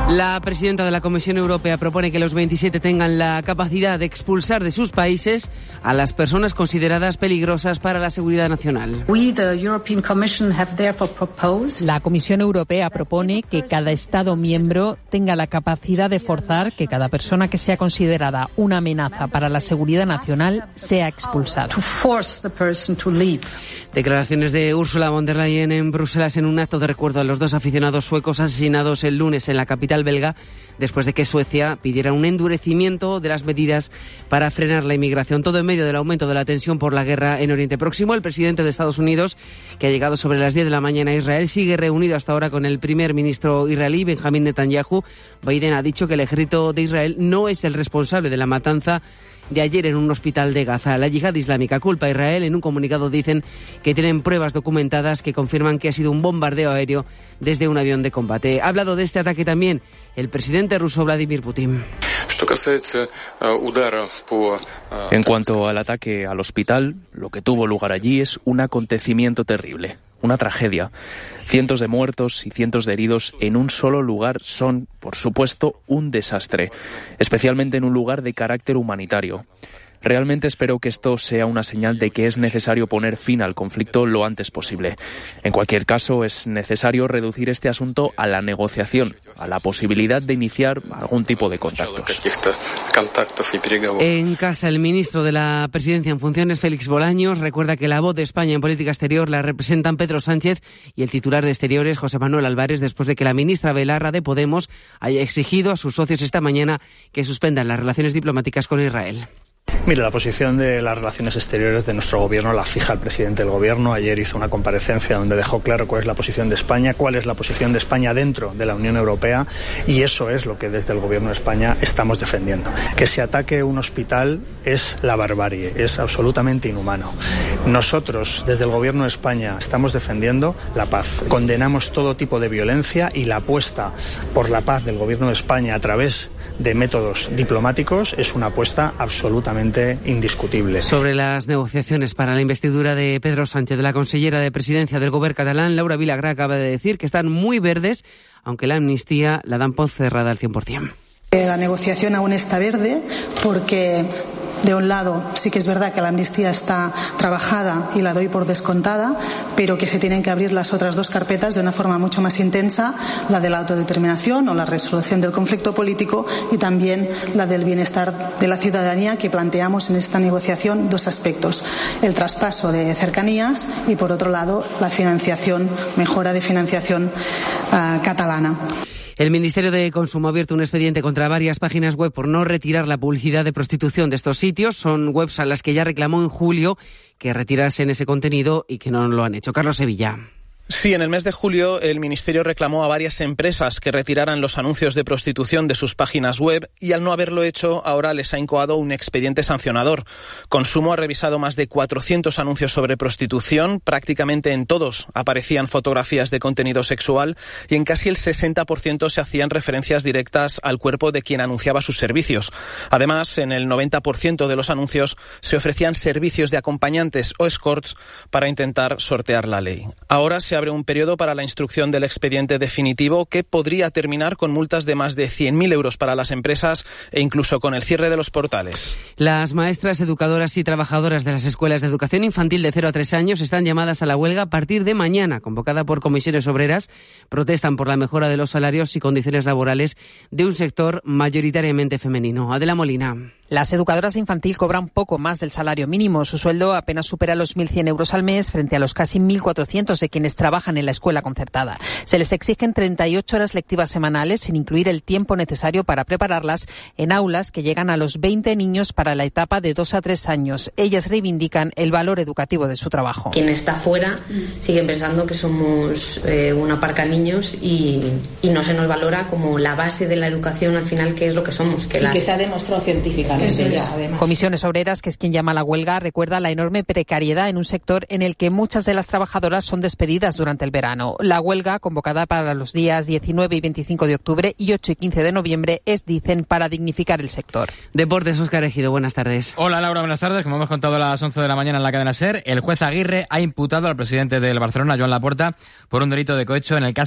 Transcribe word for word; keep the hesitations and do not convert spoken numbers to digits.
La presidenta de la Comisión Europea propone que los veintisiete tengan la capacidad de expulsar de sus países a las personas consideradas peligrosas para la seguridad nacional. La Comisión Europea propone que cada Estado miembro tenga la capacidad de forzar que cada persona que sea considerada una amenaza para la seguridad nacional sea expulsada. Declaraciones de Ursula von der Leyen en Bruselas en un acto de recuerdo a los dos aficionados suecos asesinados el lunes en la capital belga, después de que Suecia pidiera un endurecimiento de las medidas para frenar la inmigración. Todo en medio del aumento de la tensión por la guerra en Oriente Próximo. El presidente de Estados Unidos, que ha llegado sobre las diez de la mañana a Israel, sigue reunido hasta ahora con el primer ministro israelí, Benjamín Netanyahu. Biden ha dicho que el ejército de Israel no es el responsable de la matanza de ayer en un hospital de Gaza. La yihad islámica culpa a Israel. En un comunicado dicen que tienen pruebas documentadas que confirman que ha sido un bombardeo aéreo desde un avión de combate. Ha hablado de este ataque también el presidente ruso Vladimir Putin. En cuanto al ataque al hospital, lo que tuvo lugar allí es un acontecimiento terrible, una tragedia. Cientos de muertos y cientos de heridos en un solo lugar son, por supuesto, un desastre, especialmente en un lugar de carácter humanitario. Realmente espero que esto sea una señal de que es necesario poner fin al conflicto lo antes posible. En cualquier caso, es necesario reducir este asunto a la negociación, a la posibilidad de iniciar algún tipo de contactos. En casa, el ministro de la Presidencia en funciones, Félix Bolaños, recuerda que la voz de España en política exterior la representan Pedro Sánchez y el titular de Exteriores, José Manuel Álvarez, después de que la ministra Belarra de Podemos haya exigido a sus socios esta mañana que suspendan las relaciones diplomáticas con Israel. Mire, la posición de las relaciones exteriores de nuestro gobierno la fija el presidente del gobierno. Ayer hizo una comparecencia donde dejó claro cuál es la posición de España, cuál es la posición de España dentro de la Unión Europea, y eso es lo que desde el gobierno de España estamos defendiendo. Que se ataque un hospital es la barbarie, es absolutamente inhumano. Nosotros, desde el gobierno de España, estamos defendiendo la paz. Condenamos todo tipo de violencia y la apuesta por la paz del gobierno de España a través de métodos diplomáticos es una apuesta absolutamente indiscutible. Sobre las negociaciones para la investidura de Pedro Sánchez, la consellera de Presidencia del Gobierno catalán, Laura Vilagrà, acaba de decir que están muy verdes, aunque la amnistía la dan por cerrada al cien por ciento. La negociación aún está verde porque, de un lado, sí que es verdad que la amnistía está trabajada y la doy por descontada, pero que se tienen que abrir las otras dos carpetas de una forma mucho más intensa, la de la autodeterminación o la resolución del conflicto político y también la del bienestar de la ciudadanía, que planteamos en esta negociación dos aspectos: el traspaso de cercanías y, por otro lado, la financiación, mejora de financiación uh, catalana. El Ministerio de Consumo ha abierto un expediente contra varias páginas web por no retirar la publicidad de prostitución de estos sitios. Son webs a las que ya reclamó en julio que retirasen ese contenido y que no lo han hecho. Carlos Sevilla. Sí, en el mes de julio el Ministerio reclamó a varias empresas que retiraran los anuncios de prostitución de sus páginas web y al no haberlo hecho ahora les ha incoado un expediente sancionador. Consumo ha revisado más de cuatrocientos anuncios sobre prostitución, prácticamente en todos aparecían fotografías de contenido sexual y en casi el sesenta por ciento se hacían referencias directas al cuerpo de quien anunciaba sus servicios. Además, en el noventa por ciento de los anuncios se ofrecían servicios de acompañantes o escorts para intentar sortear la ley. Ahora se abre un periodo para la instrucción del expediente definitivo que podría terminar con multas de más de cien mil euros para las empresas e incluso con el cierre de los portales. Las maestras, educadoras y trabajadoras de las escuelas de educación infantil de cero a tres años están llamadas a la huelga a partir de mañana, convocada por comisiones obreras. Protestan por la mejora de los salarios y condiciones laborales de un sector mayoritariamente femenino. Adela Molina. Las educadoras infantil cobran poco más del salario mínimo. Su sueldo apenas supera los mil cien euros al mes frente a los casi mil cuatrocientos de quienes trabajan en la escuela concertada. Se les exigen treinta y ocho horas lectivas semanales, sin incluir el tiempo necesario para prepararlas en aulas que llegan a los veinte niños para la etapa de dos a tres años. Ellas reivindican el valor educativo de su trabajo. Quien está fuera sigue pensando que somos eh, una parca niños y, y no se nos valora como la base de la educación al final, que es lo que somos. Que y la... que se ha demostrado científicamente. Ya, Comisiones Obreras, que es quien llama a la huelga, recuerda la enorme precariedad en un sector en el que muchas de las trabajadoras son despedidas durante el verano. La huelga, convocada para los días diecinueve y veinticinco de octubre y ocho y quince de noviembre, es, dicen, para dignificar el sector. Deportes, Óscar Ejido, buenas tardes. Hola Laura, buenas tardes. Como hemos contado a las once de la mañana en la cadena SER, el juez Aguirre ha imputado al presidente del Barcelona, Joan Laporta, por un delito de cohecho en el caso